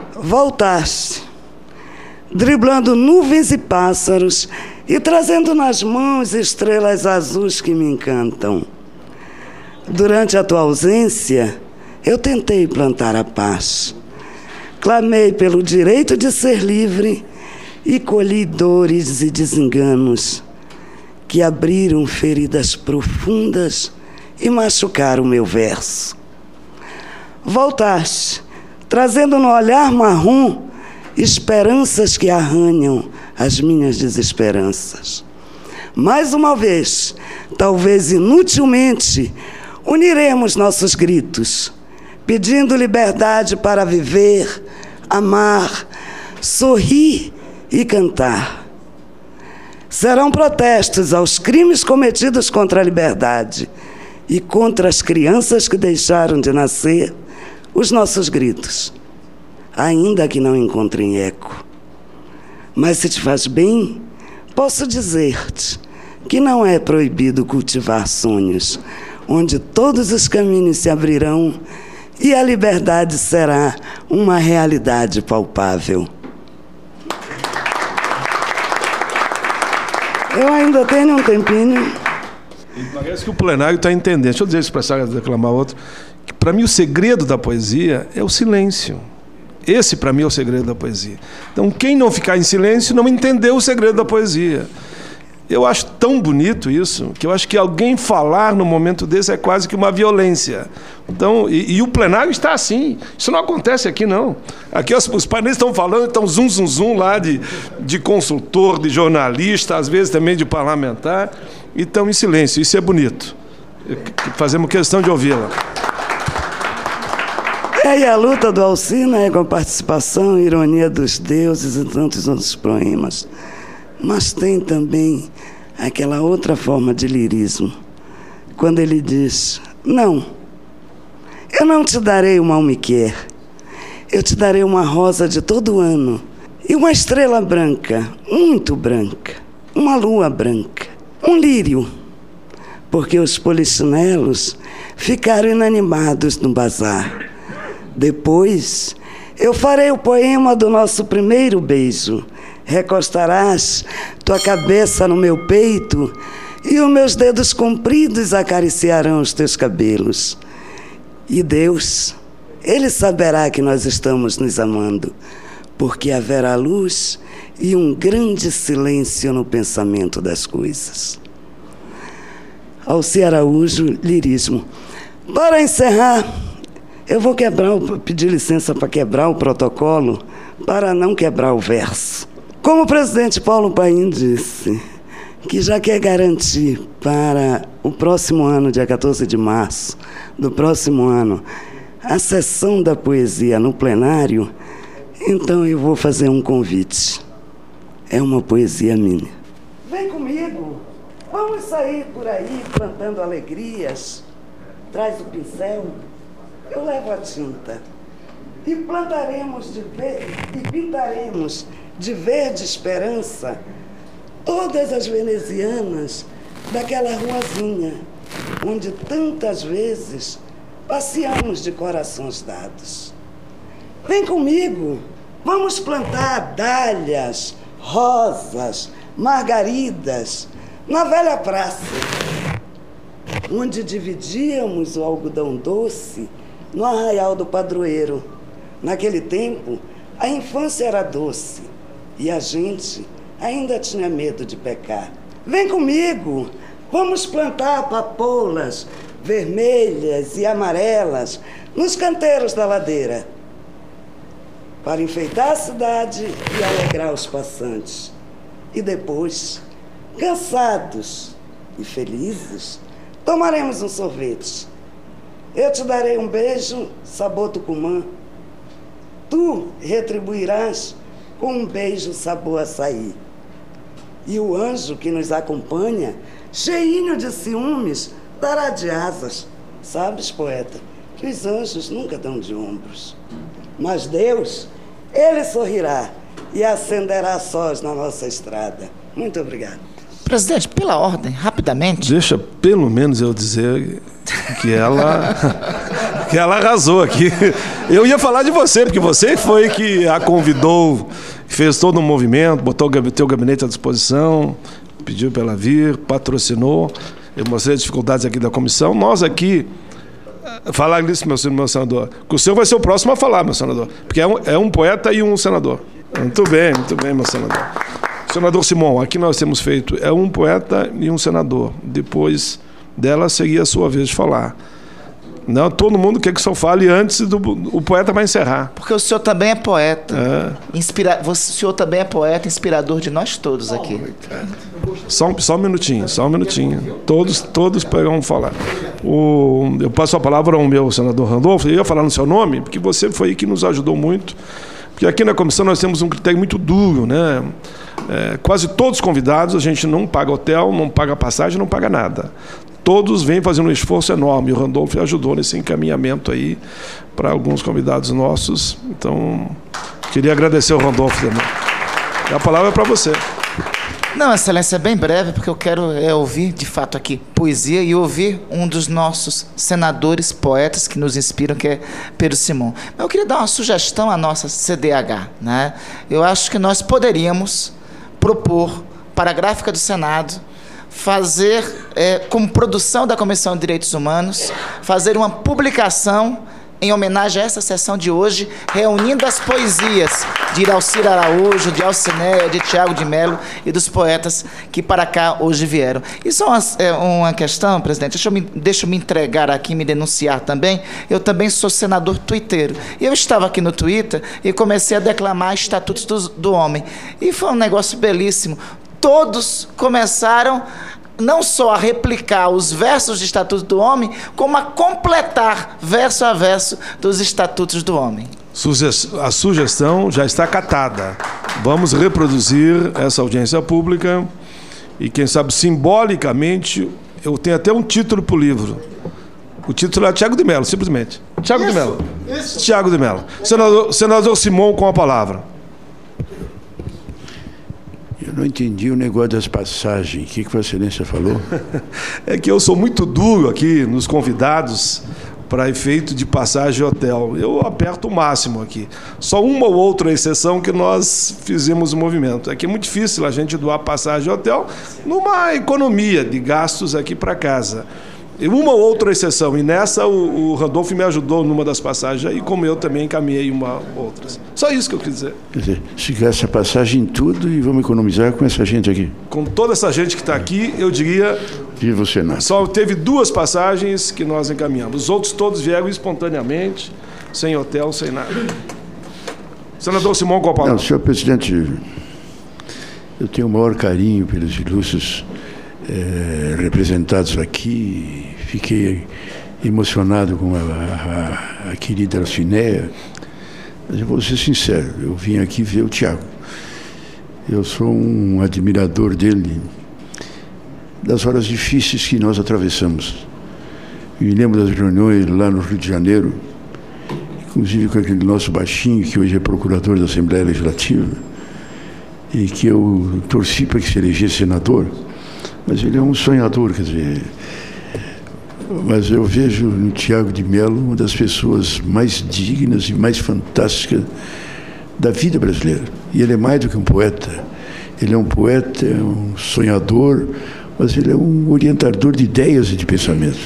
Voltaste, driblando nuvens e pássaros e trazendo nas mãos estrelas azuis que me encantam. Durante a tua ausência, eu tentei plantar a paz. Clamei pelo direito de ser livre e colhi dores e desenganos que abriram feridas profundas e machucaram o meu verso. Voltaste, trazendo no olhar marrom esperanças que arranham as minhas desesperanças. Mais uma vez, talvez inutilmente, uniremos nossos gritos, pedindo liberdade para viver, amar, sorrir e cantar. Serão protestos aos crimes cometidos contra a liberdade e contra as crianças que deixaram de nascer os nossos gritos, ainda que não encontrem eco. Mas se te faz bem, posso dizer-te que não é proibido cultivar sonhos, onde todos os caminhos se abrirão e a liberdade será uma realidade palpável. Eu ainda tenho um tempinho. Parece que o plenário está entendendo. Deixa eu dizer isso para essa declamar outro. Que para mim o segredo da poesia é o silêncio. Esse, para mim, é o segredo da poesia. Então, quem não ficar em silêncio não entendeu o segredo da poesia. Eu acho tão bonito isso, que eu acho que alguém falar no momento desse é quase que uma violência. Então, e o plenário está assim. Isso não acontece aqui, não. Aqui os painéis estão falando, estão zum, zum, zum lá de consultor, de jornalista, às vezes também de parlamentar, e estão em silêncio. Isso é bonito. Fazemos questão de ouvi-la. E a luta do Alcina é com a participação e ironia dos deuses e tantos outros poemas. Mas tem também aquela outra forma de lirismo, quando ele diz: não, eu não te darei uma almiquer, eu te darei uma rosa de todo ano e uma estrela branca, muito branca, uma lua branca, um lírio, porque os polichinelos ficaram inanimados no bazar. Depois, eu farei o poema do nosso primeiro beijo. Recostarás tua cabeça no meu peito e os meus dedos compridos acariciarão os teus cabelos. E Deus, Ele saberá que nós estamos nos amando, porque haverá luz e um grande silêncio no pensamento das coisas. Alci Araújo, lirismo. Para encerrar, eu vou pedir licença para quebrar o protocolo, para não quebrar o verso. Como o presidente Paulo Paim disse, que já quer garantir para o próximo ano, dia 14 de março do próximo ano, a sessão da poesia no plenário, então eu vou fazer um convite. É uma poesia minha. Vem comigo, vamos sair por aí plantando alegrias. Traz o pincel, eu levo a tinta. E plantaremos e pintaremos de verde esperança todas as venezianas daquela ruazinha onde tantas vezes passeamos de corações dados. Vem comigo, vamos plantar dálias, rosas, margaridas na velha praça, onde dividíamos o algodão doce no arraial do padroeiro. Naquele tempo, a infância era doce e a gente ainda tinha medo de pecar. Vem comigo, vamos plantar papoulas vermelhas e amarelas nos canteiros da ladeira, para enfeitar a cidade e alegrar os passantes. E depois, cansados e felizes, tomaremos um sorvete. Eu te darei um beijo sabor tucumã. Tu retribuirás com um beijo sabor açaí. E o anjo que nos acompanha, cheinho de ciúmes, dará de asas. Sabes, poeta, que os anjos nunca dão de ombros. Mas Deus, Ele sorrirá e acenderá sóis na nossa estrada. Muito obrigado. Presidente, pela ordem, rapidamente. Deixa pelo menos eu dizer que ela que ela arrasou aqui. Eu ia falar de você, porque você foi que a convidou, fez todo um movimento, botou o teu gabinete à disposição, pediu para ela vir, patrocinou. Eu mostrei as dificuldades aqui da comissão. Nós aqui, falar nisso, meu senador, que o senhor vai ser o próximo a falar, meu senador, porque é um poeta e um senador. Muito bem, meu senador. Senador Simão, aqui nós temos feito, é um poeta e um senador. Depois dela, seria a sua vez de falar. Não, todo mundo quer que o senhor fale antes o poeta vai encerrar. Porque o senhor também é poeta. O senhor também é poeta, inspirador de nós todos aqui. Só um minutinho. Todos vão falar. Eu passo a palavra ao meu senador Randolfo. Eu ia falar no seu nome, porque você foi que nos ajudou muito. Porque aqui na comissão nós temos um critério muito duro, né? Quase todos os convidados, a gente não paga hotel, não paga passagem, não paga nada. Todos vêm fazendo um esforço enorme. O Randolfo ajudou nesse encaminhamento aí para alguns convidados nossos. Então, queria agradecer ao Randolfo também. E a palavra é para você. Não, Excelência, é bem breve, porque eu quero ouvir, de fato, aqui poesia e ouvir um dos nossos senadores, poetas que nos inspiram, que é Pedro Simão. Mas eu queria dar uma sugestão à nossa CDH, né? Eu acho que nós poderíamos propor para a gráfica do Senado fazer, como produção da Comissão de Direitos Humanos, fazer uma publicação em homenagem a essa sessão de hoje, reunindo as poesias de Iracir Araújo, de Alcinéia, de Tiago de Mello e dos poetas que para cá hoje vieram. Isso é uma questão, presidente, deixa eu me entregar aqui, me denunciar também. Eu também sou senador tuiteiro. E eu estava aqui no Twitter e comecei a declamar estatutos do homem. E foi um negócio belíssimo. Todos começaram não só a replicar os versos de Estatuto do Homem, como a completar verso a verso dos Estatutos do Homem. A sugestão já está acatada. Vamos reproduzir essa audiência pública e, quem sabe, simbolicamente, eu tenho até um título para o livro. O título é Tiago de Mello, simplesmente. Tiago de Mello. Tiago de Mello. Senador Simão, com a palavra. Eu não entendi o negócio das passagens. O que Vossa Excelência falou? É que eu sou muito duro aqui nos convidados para efeito de passagem e hotel. Eu aperto o máximo aqui. Só uma ou outra exceção que nós fizemos o movimento. É que é muito difícil a gente doar passagem e hotel numa economia de gastos aqui para casa. Uma ou outra exceção, e nessa o Randolfo me ajudou numa das passagens, e como eu também encaminhei outras. Só isso que eu quis dizer. Quer dizer, se gasta passagem em tudo e vamos economizar com essa gente aqui. Com toda essa gente que está aqui, eu diria... Viva o Senado. Só teve 2 passagens que nós encaminhamos. Os outros todos vieram espontaneamente, sem hotel, sem nada. Senador Simão, com a palavra. Não, senhor presidente, eu tenho o maior carinho pelos ilustres representados aqui. Fiquei emocionado com a querida Alcinéia, mas eu vou ser sincero, eu vim aqui ver o Tiago. Eu sou um admirador dele, das horas difíceis que nós atravessamos. Eu me lembro das reuniões lá no Rio de Janeiro, inclusive com aquele nosso baixinho, que hoje é procurador da Assembleia Legislativa, e que eu torci para que se elegesse senador, mas ele é um sonhador, quer dizer... Mas eu vejo no Tiago de Mello uma das pessoas mais dignas e mais fantásticas da vida brasileira. E ele é mais do que um poeta. Ele é um poeta, é um sonhador, mas ele é um orientador de ideias e de pensamentos.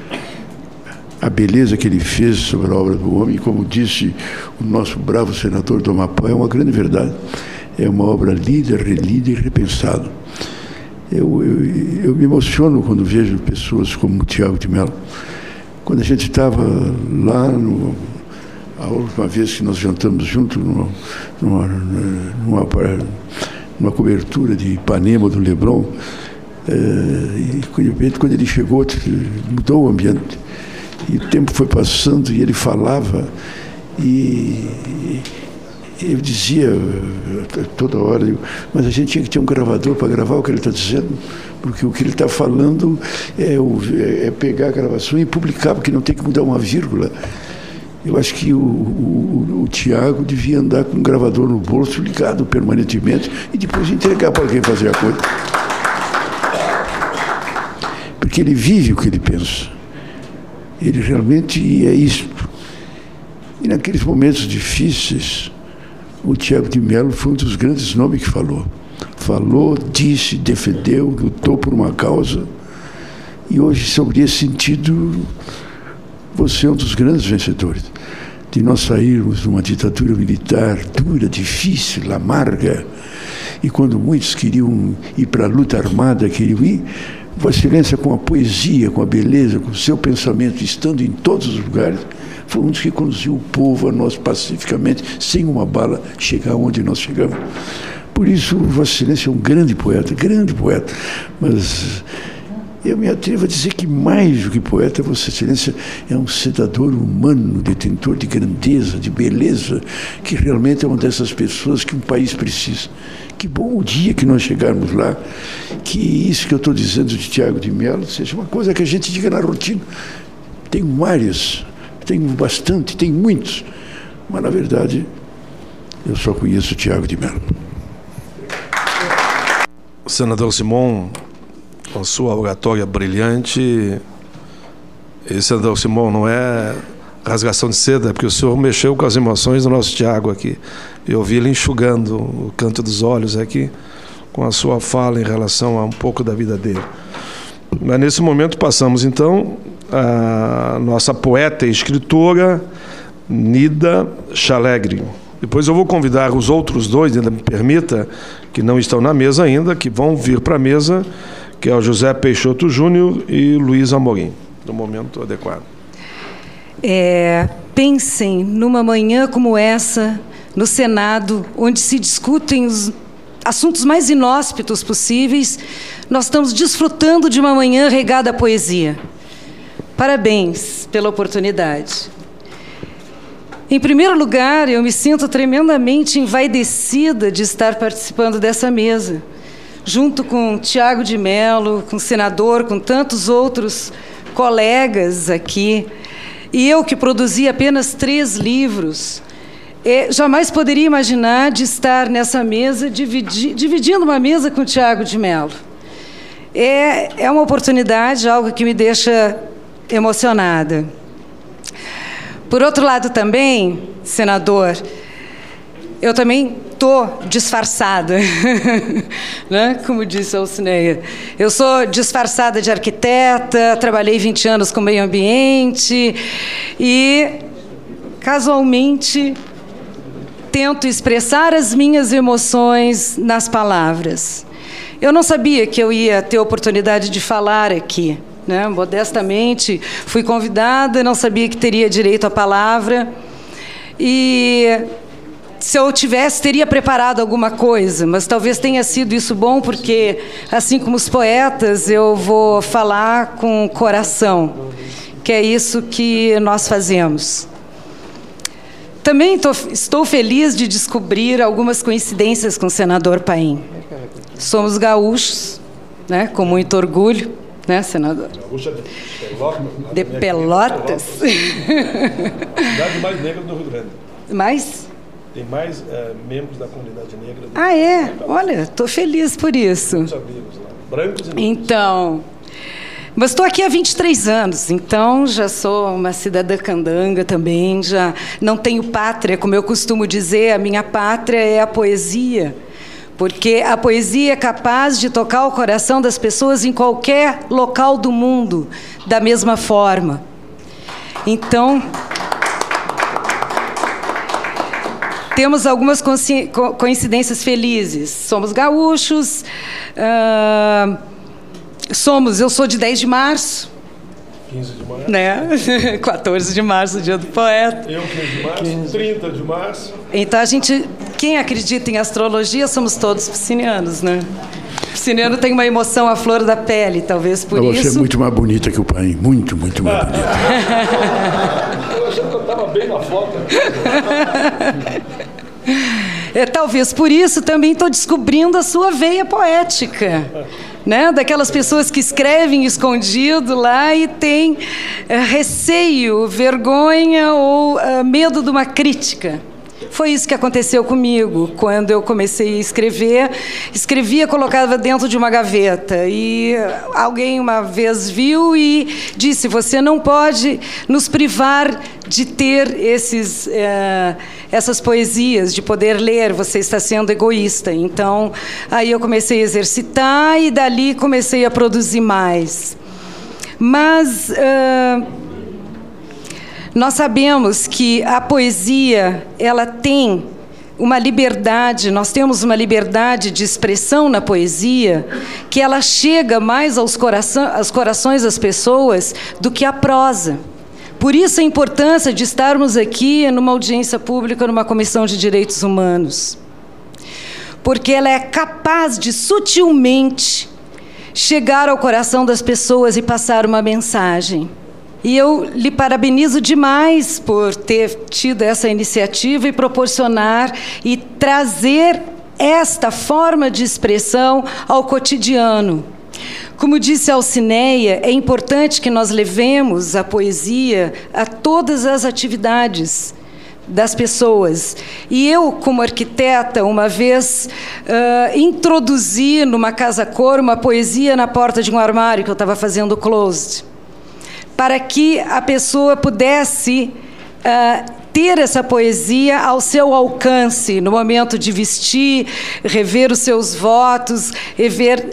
A beleza que ele fez sobre a obra do homem, como disse o nosso bravo senador do Amapá, é uma grande verdade. É uma obra lida, relida e repensada. Eu me emociono quando vejo pessoas como o Tiago de Mello. Quando a gente estava lá, a última vez que nós jantamos juntos, numa cobertura de Ipanema do Leblon, e quando ele chegou, mudou o ambiente. E o tempo foi passando e ele falava, e eu dizia toda hora, mas a gente tinha que ter um gravador para gravar o que ele está dizendo, porque o que ele está falando é pegar a gravação e publicar, porque não tem que mudar uma vírgula. Eu acho que o Tiago devia andar com um gravador no bolso ligado permanentemente e depois entregar para alguém fazer a coisa. Porque ele vive o que ele pensa. Ele realmente é isto. E naqueles momentos difíceis, o Tiago de Mello foi um dos grandes nomes que falou. Falou, disse, defendeu, lutou por uma causa. E hoje, sobre esse sentido, você é um dos grandes vencedores. De nós sairmos de uma ditadura militar dura, difícil, amarga, e quando muitos queriam ir para a luta armada, queriam ir, Vossa Excelência, com a poesia, com a beleza, com o seu pensamento, estando em todos os lugares, foi um dos que conduziu o povo a nós pacificamente, sem uma bala, chegar onde nós chegamos. Por isso, Vossa Excelência é um grande poeta, mas eu me atrevo a dizer que mais do que poeta, Vossa Excelência é um cidadão humano, detentor de grandeza, de beleza, que realmente é uma dessas pessoas que um país precisa. Que bom o dia que nós chegarmos lá, que isso que eu estou dizendo de Tiago de Mello seja uma coisa que a gente diga na rotina. Tenho vários, tenho bastante, tenho muitos, mas na verdade eu só conheço Tiago de Mello. Senador Simon, com sua oratória brilhante, e senador Simon, não é rasgação de seda, porque o senhor mexeu com as emoções do nosso Tiago aqui. Eu vi ele enxugando o canto dos olhos aqui com a sua fala em relação a um pouco da vida dele. Mas nesse momento passamos então a nossa poeta e escritora Nida Chalegre. Depois eu vou convidar os outros dois, ainda me permita, que não estão na mesa ainda, que vão vir para a mesa, que é o José Peixoto Júnior e Luiz Amorim, no momento adequado. Pensem numa manhã como essa, no Senado, onde se discutem os assuntos mais inóspitos possíveis, nós estamos desfrutando de uma manhã regada à poesia. Parabéns pela oportunidade. Em primeiro lugar, eu me sinto tremendamente envaidecida de estar participando dessa mesa, junto com Tiago de Mello, com o senador, com tantos outros colegas aqui. E eu, que produzi apenas 3 livros, jamais poderia imaginar de estar nessa mesa, dividindo uma mesa com o Tiago de Mello. É uma oportunidade, algo que me deixa emocionada. Por outro lado também, senador, eu também estou disfarçada, né? Como disse a Alcineia. Eu sou disfarçada de arquiteta, trabalhei 20 anos com meio ambiente e, casualmente, tento expressar as minhas emoções nas palavras. Eu não sabia que eu ia ter a oportunidade de falar aqui, né? Modestamente, fui convidada, não sabia que teria direito à palavra. E se eu tivesse, teria preparado alguma coisa, mas talvez tenha sido isso bom, porque, assim como os poetas, eu vou falar com o coração, que é isso que nós fazemos. Também estou feliz de descobrir algumas coincidências com o senador Paim. Somos gaúchos, né, com muito orgulho, né, senador? Gaúcha de Pelotas. A cidade mais negra do Rio Grande. Mais? Tem mais membros da comunidade negra. Ah, é? Olha, estou feliz por isso. Muitos amigos lá, brancos e negros. Então, mas estou aqui há 23 anos, então já sou uma cidadã candanga também, já não tenho pátria, como eu costumo dizer, a minha pátria é a poesia, porque a poesia é capaz de tocar o coração das pessoas em qualquer local do mundo, da mesma forma. Então, temos algumas coincidências felizes. Somos gaúchos, eu sou de 10 de março. 15 de março. Né? 14 de março, dia do poeta. Eu, 15 de março, 30 de março. Então, quem acredita em astrologia, somos todos piscinianos, né? Pisciniano tem uma emoção à flor da pele, talvez por isso. Você é muito mais bonita que o pai, muito, muito mais bonita. Eu achando que eu estava bem na foto. Talvez por isso também estou descobrindo a sua veia poética, né? Daquelas pessoas que escrevem escondido lá e têm receio, vergonha ou medo de uma crítica. Foi isso que aconteceu comigo. Quando eu comecei a escrever, escrevia, colocava dentro de uma gaveta. E alguém uma vez viu e disse: você não pode nos privar de ter essas poesias, de poder ler, você está sendo egoísta. Então, aí eu comecei a exercitar e dali comecei a produzir mais. Mas nós sabemos que a poesia, ela tem uma liberdade, nós temos uma liberdade de expressão na poesia, que ela chega mais aos corações das pessoas do que a prosa. Por isso a importância de estarmos aqui numa audiência pública, numa comissão de direitos humanos. Porque ela é capaz de sutilmente chegar ao coração das pessoas e passar uma mensagem. E eu lhe parabenizo demais por ter tido essa iniciativa e proporcionar e trazer esta forma de expressão ao cotidiano. Como disse a Alcineia, é importante que nós levemos a poesia a todas as atividades das pessoas. E eu, como arquiteta, uma vez introduzi numa casa-cor uma poesia na porta de um armário que eu estava fazendo closet, para que a pessoa pudesse ter essa poesia ao seu alcance, no momento de vestir, rever os seus votos, rever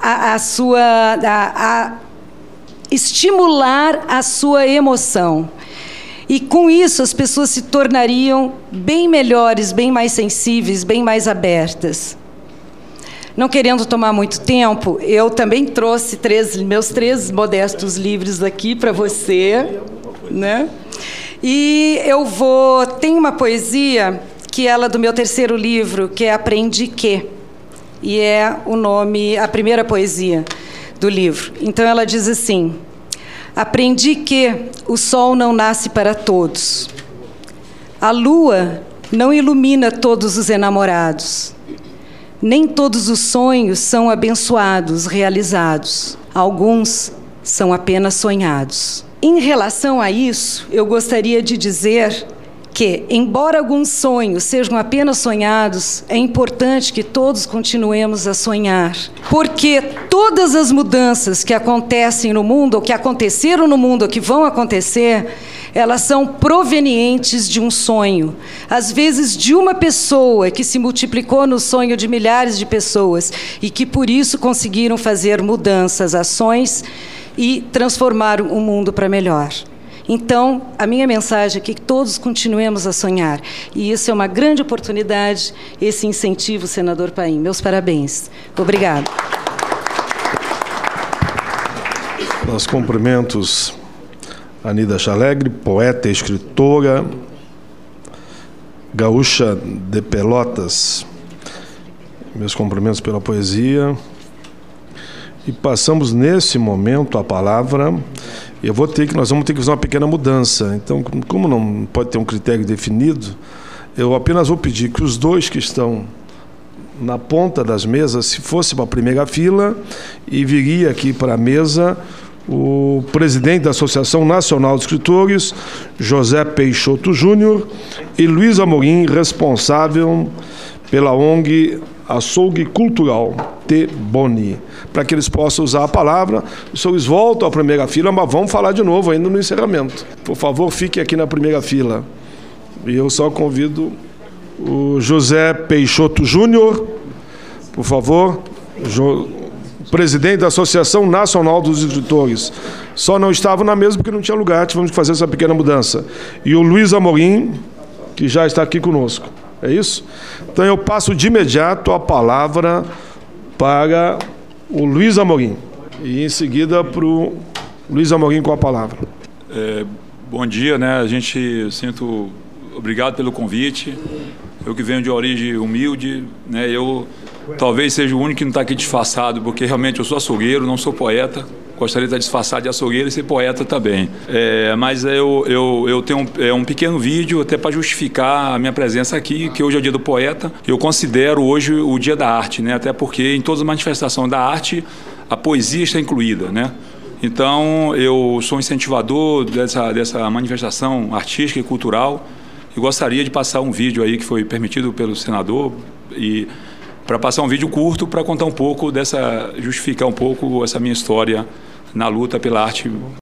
estimular a sua emoção. E, com isso, as pessoas se tornariam bem melhores, bem mais sensíveis, bem mais abertas. Não querendo tomar muito tempo, eu também trouxe meus 3 modestos livros aqui para você, né? E tem uma poesia que ela do meu 3º livro, que é Aprendi Que, e é a primeira poesia do livro. Então ela diz assim: aprendi que o sol não nasce para todos, a lua não ilumina todos os enamorados, nem todos os sonhos são abençoados, realizados. Alguns são apenas sonhados. Em relação a isso, eu gostaria de dizer que, embora alguns sonhos sejam apenas sonhados, é importante que todos continuemos a sonhar. Porque todas as mudanças que acontecem no mundo, ou que aconteceram no mundo, ou que vão acontecer, elas são provenientes de um sonho. Às vezes de uma pessoa que se multiplicou no sonho de milhares de pessoas e que por isso conseguiram fazer mudanças, ações e transformar o mundo para melhor. Então, a minha mensagem é que todos continuemos a sonhar. E isso é uma grande oportunidade, esse incentivo, senador Paim. Meus parabéns. Obrigado. Nós cumprimentos Anida Chalegre, poeta e escritora, gaúcha de Pelotas. Meus cumprimentos pela poesia. E passamos nesse momento a palavra. Nós vamos ter que fazer uma pequena mudança. Então, como não pode ter um critério definido, eu apenas vou pedir que os 2 que estão na ponta das mesas, se fosse para a primeira fila, e viria aqui para a mesa o presidente da Associação Nacional de Escritores, José Peixoto Júnior, e Luiz Amorim, responsável pela ONG Açougue Cultural T. Boni, para que eles possam usar a palavra. Os senhores voltam à primeira fila, mas vamos falar de novo ainda no encerramento. Por favor, fiquem aqui na primeira fila. E eu só convido o José Peixoto Júnior, por favor, presidente da Associação Nacional dos Escritores. Só não estava na mesa porque não tinha lugar, tivemos que fazer essa pequena mudança. E o Luiz Amorim, que já está aqui conosco. É isso? Então eu passo de imediato a palavra para o Luiz Amorim. E em seguida para o Luiz Amorim com a palavra. Bom dia, né? Obrigado pelo convite. Eu que venho de origem humilde, né? Eu talvez seja o único que não está aqui disfarçado, porque realmente eu sou açougueiro, não sou poeta. Gostaria de estar disfarçado de açougueiro e ser poeta também. Mas eu tenho um pequeno vídeo até para justificar a minha presença aqui, que hoje é o Dia do Poeta. Eu considero hoje o Dia da Arte, né? Até porque em todas as manifestações da arte, a poesia está incluída, né? Então, eu sou incentivador dessa manifestação artística e cultural. e gostaria de passar um vídeo aí que foi permitido pelo senador, e para passar um vídeo curto para contar um pouco justificar um pouco essa minha história na luta pela arte